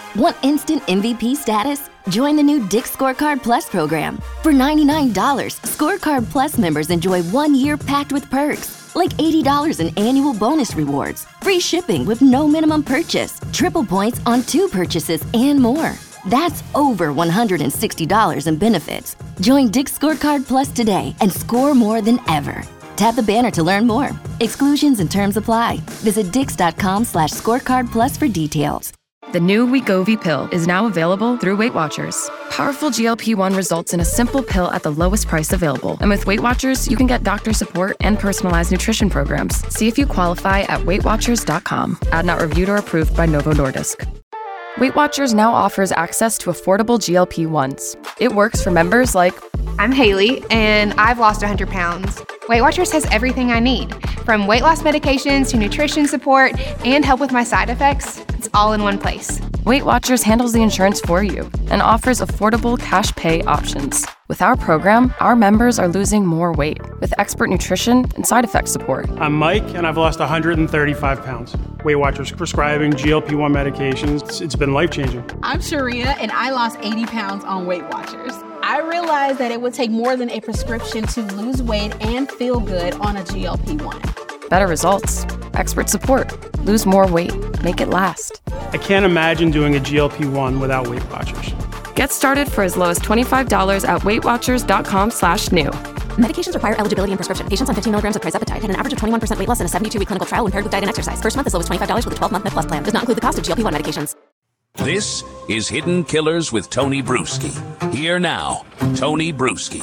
Want instant MVP status? Join the new Dick's Scorecard Plus program. For $99, Scorecard Plus members enjoy 1 year packed with perks, like $80 in annual bonus rewards, free shipping with no minimum purchase, triple points on 2 purchases, and more. That's over $160 in benefits. Join Dick's Scorecard Plus today and score more than ever. Tap the banner to learn more. Exclusions and terms apply. Visit dix.com/scorecardplus for details. The new Wegovy pill is now available through Weight Watchers. Powerful GLP-1 results in a simple pill at the lowest price available. And with Weight Watchers, you can get doctor support and personalized nutrition programs. See if you qualify at WeightWatchers.com. Ad not reviewed or approved by Novo Nordisk. Weight Watchers now offers access to affordable GLP-1s. It works for members like... I'm Haley, and I've lost 100 pounds. Weight Watchers has everything I need, from weight loss medications to nutrition support and help with my side effects. It's all in one place. Weight Watchers handles the insurance for you and offers affordable cash pay options. With our program, our members are losing more weight with expert nutrition and side effect support. I'm Mike, and I've lost 135 pounds. Weight Watchers prescribing GLP-1 medications. It's been life-changing. I'm Sharia, and I lost 80 pounds on Weight Watchers. I realized that it would take more than a prescription to lose weight and feel good on a GLP-1. Better results, expert support, lose more weight, make it last. I can't imagine doing a GLP-1 without Weight Watchers. Get started for as low as $25 at WeightWatchers.com/new. Medications require eligibility and prescription. Patients on 15 milligrams of trizepatide had an average of 21% weight loss in a 72-week clinical trial when paired with diet and exercise. First month as low as $25 with a 12-month Med Plus plan. Does not include the cost of GLP-1 medications. This is Hidden Killers with Tony Bruschi. Here now, Tony Bruschi.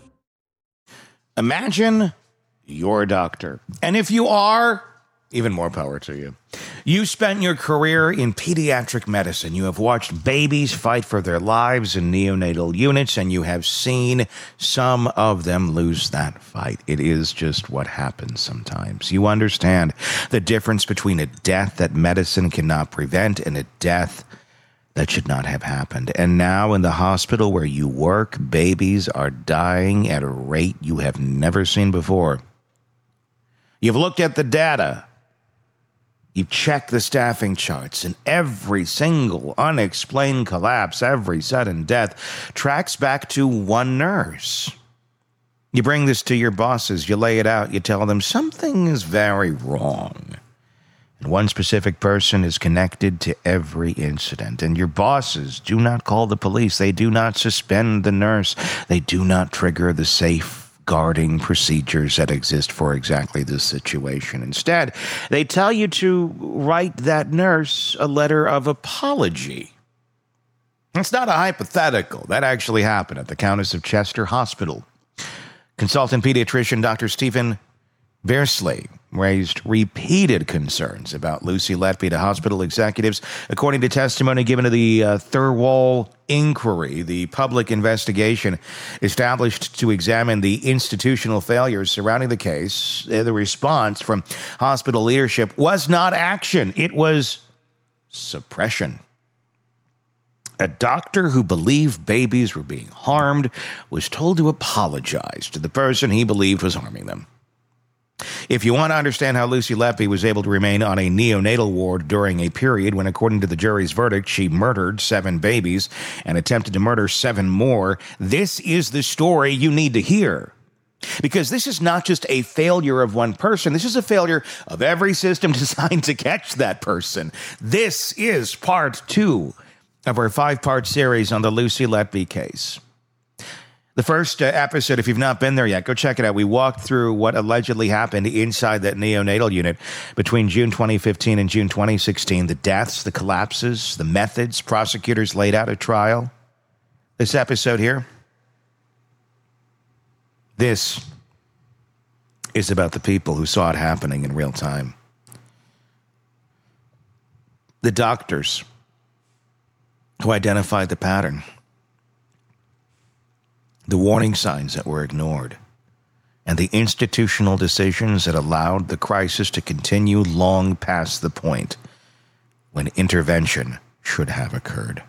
Imagine you're a doctor. And if you are, even more power to you. You spent your career in pediatric medicine. You have watched babies fight for their lives in neonatal units, and you have seen some of them lose that fight. It is just what happens sometimes. You understand the difference between a death that medicine cannot prevent and a death that should not have happened. And now in the hospital where you work, babies are dying at a rate you have never seen before. You've looked at the data. You've checked the staffing charts, and every single unexplained collapse, every sudden death tracks back to one nurse. You bring this to your bosses, you lay it out, you tell them something is very wrong. And one specific person is connected to every incident. And your bosses do not call the police. They do not suspend the nurse. They do not trigger the safeguarding procedures that exist for exactly this situation. Instead, they tell you to write that nurse a letter of apology. It's not a hypothetical. That actually happened at the Countess of Chester Hospital. Consultant pediatrician Dr. Stephen Beersley raised repeated concerns about Lucy Letby to hospital executives. According to testimony given to the Thirlwall Inquiry, the public investigation established to examine the institutional failures surrounding the case, the response from hospital leadership was not action, it was suppression. A doctor who believed babies were being harmed was told to apologize to the person he believed was harming them. If you want to understand how Lucy Letby was able to remain on a neonatal ward during a period when, according to the jury's verdict, she murdered 7 babies and attempted to murder 7 more, this is the story you need to hear. Because this is not just a failure of one person. This is a failure of every system designed to catch that person. This is part 2 of our 5-part series on the Lucy Letby case. The first episode, if you've not been there yet, go check it out. We walked through what allegedly happened inside that neonatal unit between June 2015 and June 2016. The deaths, the collapses, the methods prosecutors laid out at trial. This episode here, this is about the people who saw it happening in real time. The doctors who identified the pattern. The warning signs that were ignored, and the institutional decisions that allowed the crisis to continue long past the point when intervention should have occurred.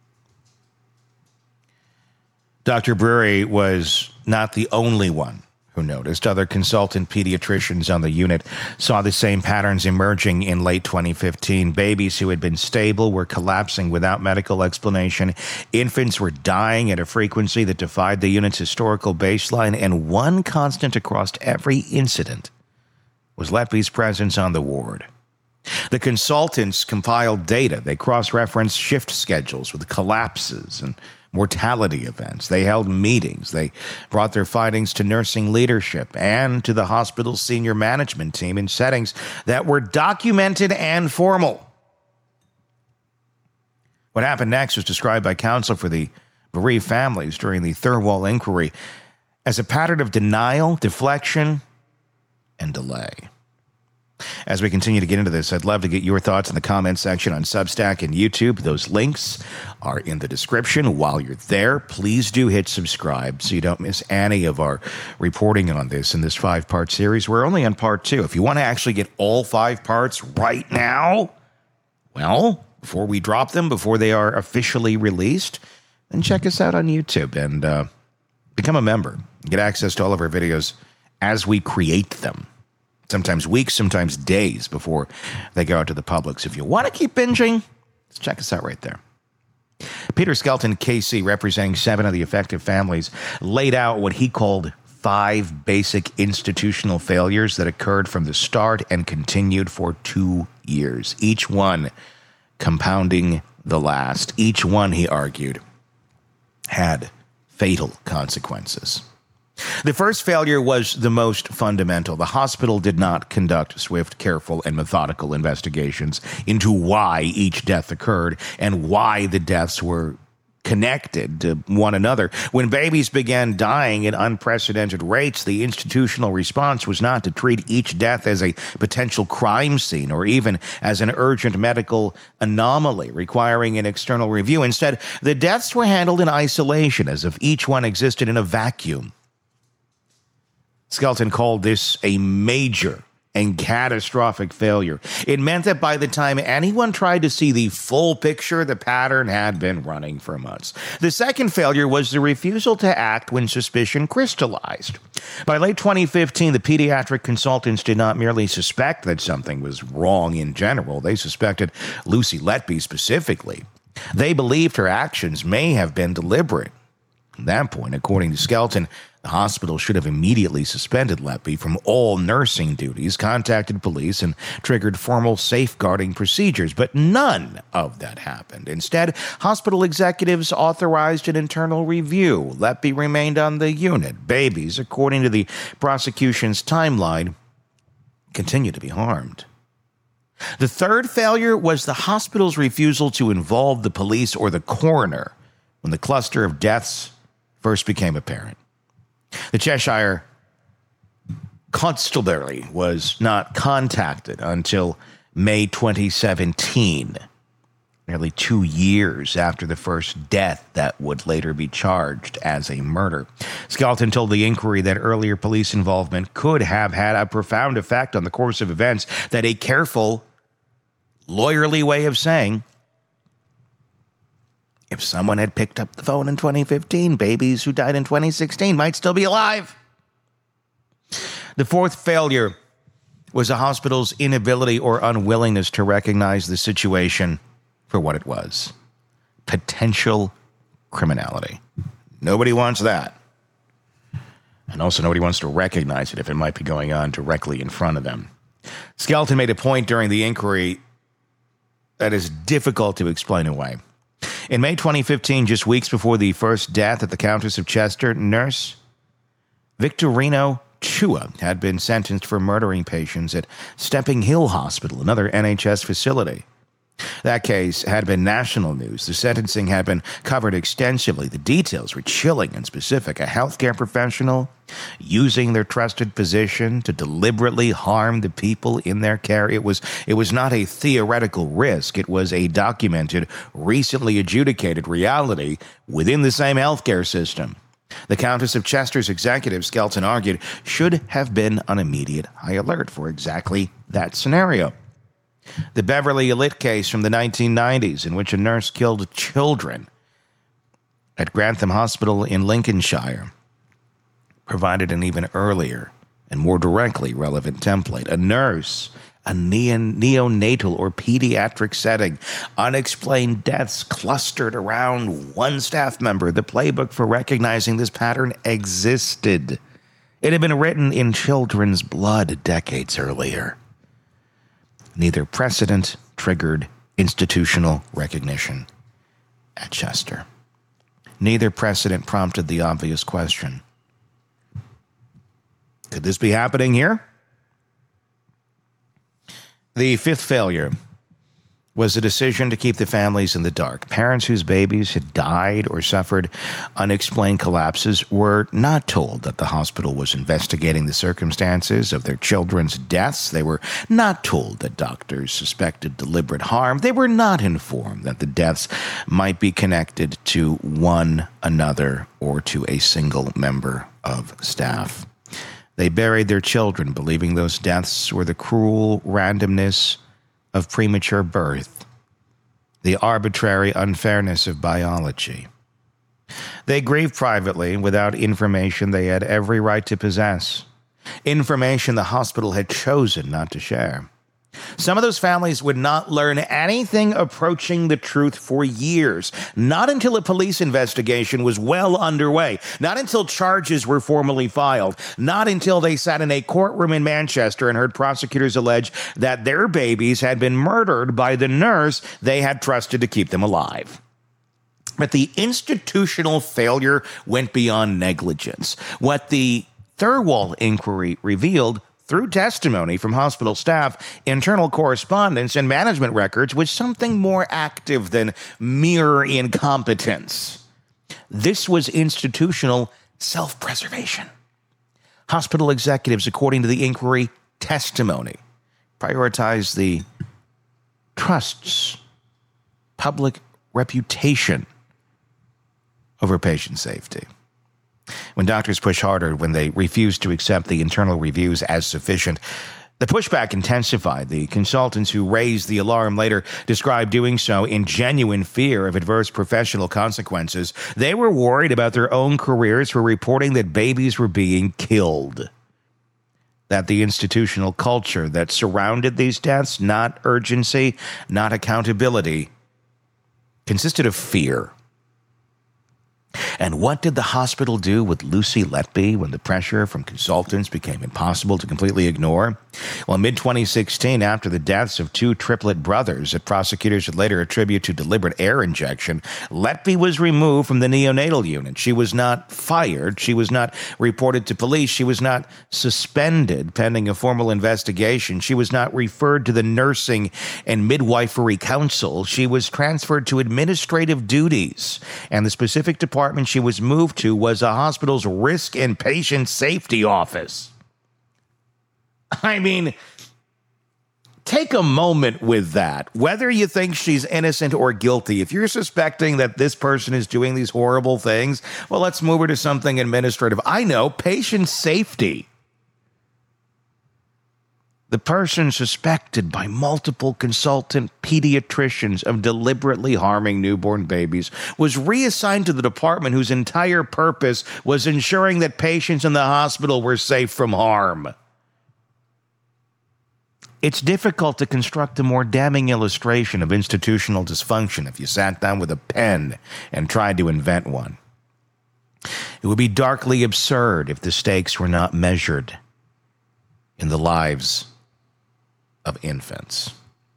Dr. Brewery was not the only one who noticed. Other consultant pediatricians on the unit saw the same patterns emerging in late 2015. Babies who had been stable were collapsing without medical explanation. Infants were dying at a frequency that defied the unit's historical baseline, and one constant across every incident was Letby's presence on the ward. The consultants compiled data. They cross-referenced shift schedules with collapses and mortality events. They held meetings. They brought their findings to nursing leadership and to the hospital's senior management team in settings that were documented and formal. What happened next was described by counsel for the bereaved families during the Thirlwall inquiry as a pattern of denial, deflection, and delay. As we continue to get into this, I'd love to get your thoughts in the comments section on Substack and YouTube. Those links are in the description. While you're there, please do hit subscribe so you don't miss any of our reporting on this in this 5-part series. We're only on part 2. If you want to actually get all 5 parts right now, well, before we drop them, before they are officially released, then check us out on YouTube and become a member. Get access to all of our videos as we create them. Sometimes weeks, sometimes days before they go out to the public. So if you want to keep binging, just check us out right there. Peter Skelton, KC, representing 7 of the affected families, laid out what he called 5 basic institutional failures that occurred from the start and continued for 2 years, each one compounding the last. Each one, he argued, had fatal consequences. The first failure was the most fundamental. The hospital did not conduct swift, careful, and methodical investigations into why each death occurred and why the deaths were connected to one another. When babies began dying at unprecedented rates, the institutional response was not to treat each death as a potential crime scene or even as an urgent medical anomaly requiring an external review. Instead, the deaths were handled in isolation as if each one existed in a vacuum. Skelton called this a major and catastrophic failure. It meant that by the time anyone tried to see the full picture, the pattern had been running for months. The second failure was the refusal to act when suspicion crystallized. By late 2015, the pediatric consultants did not merely suspect that something was wrong in general. They suspected Lucy Letby specifically. They believed her actions may have been deliberate. At that point, according to Skelton, the hospital should have immediately suspended Letby from all nursing duties, contacted police, and triggered formal safeguarding procedures. But none of that happened. Instead, hospital executives authorized an internal review. Letby remained on the unit. Babies, according to the prosecution's timeline, continue to be harmed. The third failure was the hospital's refusal to involve the police or the coroner when the cluster of deaths first became apparent. The Cheshire Constabulary was not contacted until May 2017, nearly 2 years after the first death that would later be charged as a murder. Skelton told the inquiry that earlier police involvement could have had a profound effect on the course of events, that a careful, lawyerly way of saying, if someone had picked up the phone in 2015, babies who died in 2016 might still be alive. The fourth failure was the hospital's inability or unwillingness to recognize the situation for what it was: potential criminality. Nobody wants that. And also nobody wants to recognize it if it might be going on directly in front of them. Skelton made a point during the inquiry that is difficult to explain away. In May 2015, just weeks before the first death at the Countess of Chester, nurse Victorino Chua had been sentenced for murdering patients at Stepping Hill Hospital, another NHS facility. That case had been national news. The sentencing had been covered extensively. The details were chilling and specific. A healthcare professional using their trusted position to deliberately harm the people in their care. It was not a theoretical risk. It was a documented, recently adjudicated reality within the same healthcare system. The Countess of Chester's executive, Skelton argued, should have been on immediate high alert for exactly that scenario. The Beverly Elite case from the 1990s, in which a nurse killed children at Grantham Hospital in Lincolnshire, provided an even earlier and more directly relevant template. A nurse, a neonatal or pediatric setting, unexplained deaths clustered around one staff member. The playbook for recognizing this pattern existed. It had been written in children's blood decades earlier. Neither precedent triggered institutional recognition at Chester. Neither precedent prompted the obvious question. Could this be happening here? The fifth failure was a decision to keep the families in the dark. Parents whose babies had died or suffered unexplained collapses were not told that the hospital was investigating the circumstances of their children's deaths. They were not told that doctors suspected deliberate harm. They were not informed that the deaths might be connected to one another or to a single member of staff. They buried their children, believing those deaths were the cruel randomness of premature birth, the arbitrary unfairness of biology. They grieved privately without information they had every right to possess, information the hospital had chosen not to share. Some of those families would not learn anything approaching the truth for years, not until a police investigation was well underway, not until charges were formally filed, not until they sat in a courtroom in Manchester and heard prosecutors allege that their babies had been murdered by the nurse they had trusted to keep them alive. But the institutional failure went beyond negligence. What the Thirlwall inquiry revealed through testimony from hospital staff, internal correspondence, and management records was something more active than mere incompetence. This was institutional self-preservation. Hospital executives, according to the inquiry testimony, prioritized the trust's public reputation over patient safety. When doctors push harder, when they refuse to accept the internal reviews as sufficient, the pushback intensified. The consultants who raised the alarm later described doing so in genuine fear of adverse professional consequences. They were worried about their own careers for reporting that babies were being killed. That the institutional culture that surrounded these deaths, not urgency, not accountability, consisted of fear. And what did the hospital do with Lucy Letby when the pressure from consultants became impossible to completely ignore? Well, in mid-2016, after the deaths of two triplet brothers that prosecutors would later attribute to deliberate air injection, Letby was removed from the neonatal unit. She was not fired. She was not reported to police. She was not suspended pending a formal investigation. She was not referred to the Nursing and Midwifery Council. She was transferred to administrative duties, and the specific department she was moved to was a hospital's risk and patient safety office. I mean, take a moment with that. Whether you think she's innocent or guilty, if you're suspecting that this person is doing these horrible things, well, let's move her to something administrative. I know, patient safety. The person suspected by multiple consultant pediatricians of deliberately harming newborn babies was reassigned to the department whose entire purpose was ensuring that patients in the hospital were safe from harm. It's difficult to construct a more damning illustration of institutional dysfunction if you sat down with a pen and tried to invent one. It would be darkly absurd if the stakes were not measured in the lives of infants.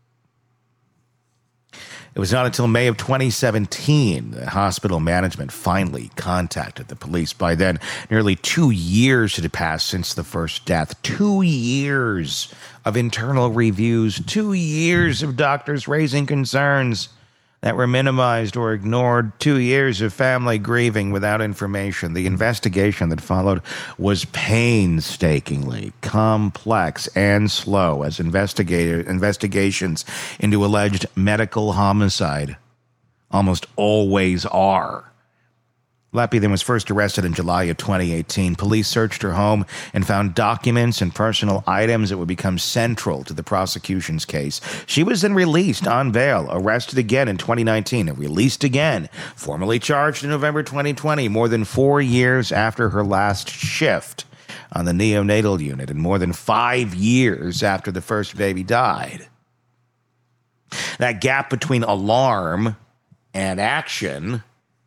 It was not until May of 2017 that hospital management finally contacted the police. By then, nearly 2 years had passed since the first death. 2 years of internal reviews. 2 years of doctors raising concerns that were minimized or ignored. 2 years of family grieving without information. The investigation that followed was painstakingly complex and slow, as investigations into alleged medical homicide almost always are. Leppi then was first arrested in July of 2018. Police searched her home and found documents and personal items that would become central to the prosecution's case. She was then released on bail, arrested again in 2019, and released again, formally charged in November 2020, more than 4 years after her last shift on the neonatal unit and more than 5 years after the first baby died. That gap between alarm and action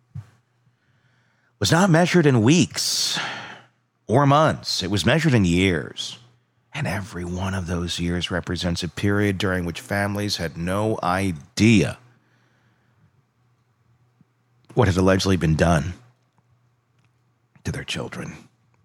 was not measured in weeks or months. It was measured in years. And every one of those years represents a period during which families had no idea what had allegedly been done to their children.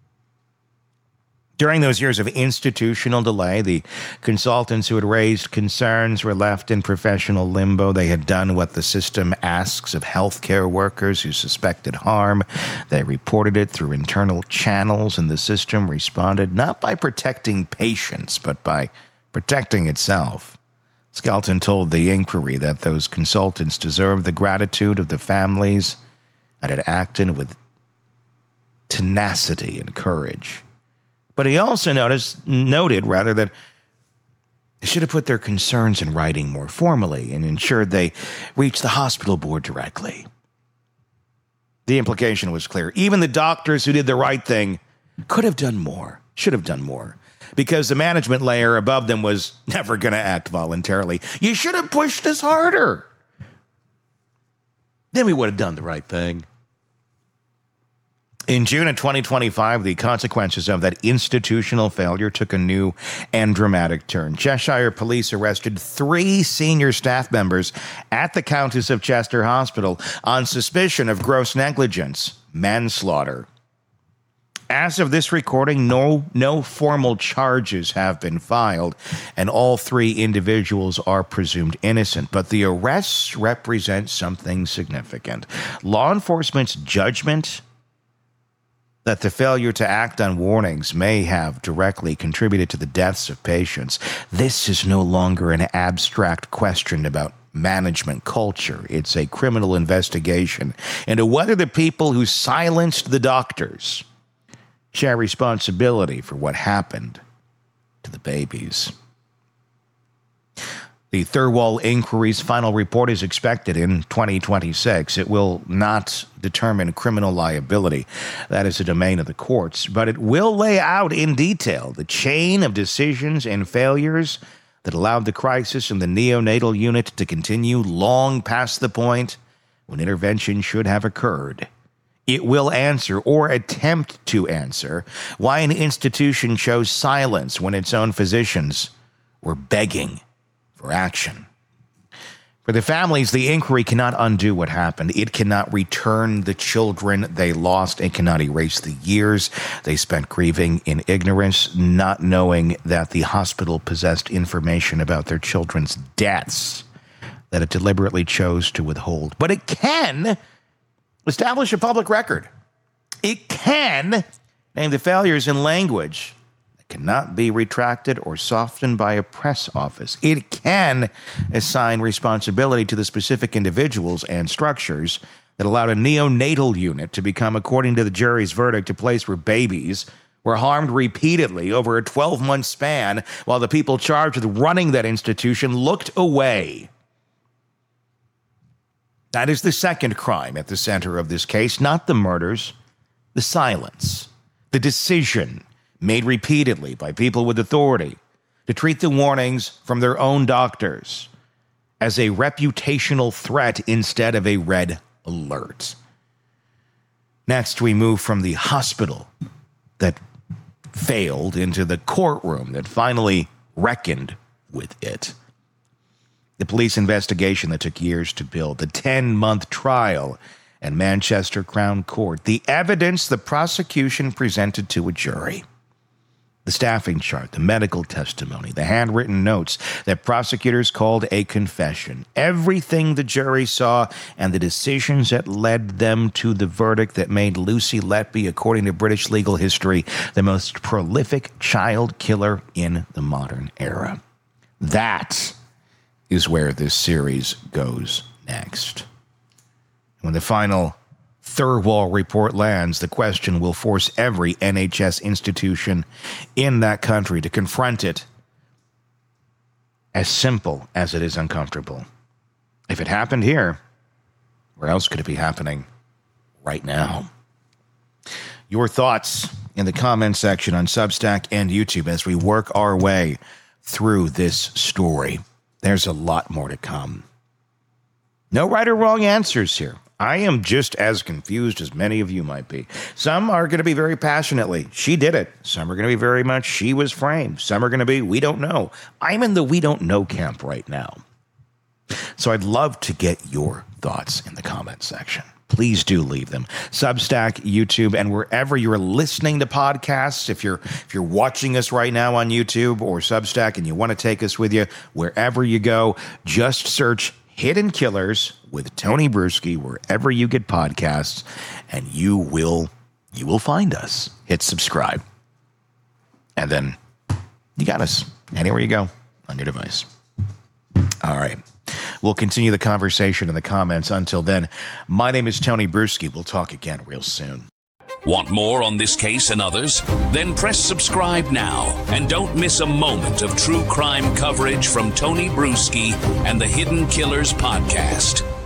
During those years of institutional delay, the consultants who had raised concerns were left in professional limbo. They had done what the system asks of healthcare workers who suspected harm. They reported it through internal channels, and the system responded not by protecting patients, but by protecting itself. Skelton told the inquiry that those consultants deserved the gratitude of the families and had acted with tenacity and courage. But he also noted that they should have put their concerns in writing more formally and ensured they reached the hospital board directly. The implication was clear. Even the doctors who did the right thing could have done more, should have done more, because the management layer above them was never going to act voluntarily. You should have pushed us harder. Then we would have done the right thing. In June of 2025, the consequences of that institutional failure took a new and dramatic turn. Cheshire Police arrested 3 senior staff members at the Countess of Chester Hospital on suspicion of gross negligence, manslaughter. As of this recording, no formal charges have been filed, and all 3 individuals are presumed innocent. But the arrests represent something significant. Law enforcement's judgment that the failure to act on warnings may have directly contributed to the deaths of patients. This is no longer an abstract question about management culture. It's a criminal investigation into whether the people who silenced the doctors share responsibility for what happened to the babies. The Thirlwall Inquiry's final report is expected in 2026. It will not determine criminal liability. That is a domain of the courts. But it will lay out in detail the chain of decisions and failures that allowed the crisis in the neonatal unit to continue long past the point when intervention should have occurred. It will answer, or attempt to answer, why an institution chose silence when its own physicians were begging for action. For the families, the inquiry cannot undo what happened. It cannot return the children they lost. It cannot erase the years they spent grieving in ignorance, not knowing that the hospital possessed information about their children's deaths that it deliberately chose to withhold. But it can establish a public record. It can name the failures in language cannot be retracted or softened by a press office. It can assign responsibility to the specific individuals and structures that allowed a neonatal unit to become, according to the jury's verdict, a place where babies were harmed repeatedly over a 12-month span while the people charged with running that institution looked away. That is the second crime at the center of this case, not the murders, the silence, the decision made repeatedly by people with authority to treat the warnings from their own doctors as a reputational threat instead of a red alert. Next, we move from the hospital that failed into the courtroom that finally reckoned with it. The police investigation that took years to build, the 10-month trial at Manchester Crown Court, the evidence the prosecution presented to a jury, the staffing chart, the medical testimony, the handwritten notes that prosecutors called a confession, everything the jury saw and the decisions that led them to the verdict that made Lucy Letby, according to British legal history, the most prolific child killer in the modern era. That is where this series goes next. When the final Thirlwall report lands, the question will force every NHS institution in that country to confront it, as simple as it is uncomfortable. If it happened here, where else could it be happening right now? Your thoughts in the comment section on Substack and YouTube as we work our way through this story. There's a lot more to come. No right or wrong answers here. I am just as confused as many of you might be. Some are going to be very passionately, she did it. Some are going to be very much, she was framed. Some are going to be, we don't know. I'm in the we don't know camp right now. So I'd love to get your thoughts in the comment section. Please do leave them. Substack, YouTube, and wherever you're listening to podcasts. If you're watching us right now on YouTube or Substack and you want to take us with you, wherever you go, just search Hidden Killers with Tony Bruschi wherever you get podcasts, and you will find us. Hit subscribe. And then you got us anywhere you go on your device. All right. We'll continue the conversation in the comments. Until then, my name is Tony Bruschi. We'll talk again real soon. Want more on this case and others? Then press subscribe now and don't miss a moment of true crime coverage from Tony Bruschi and the Hidden Killers podcast.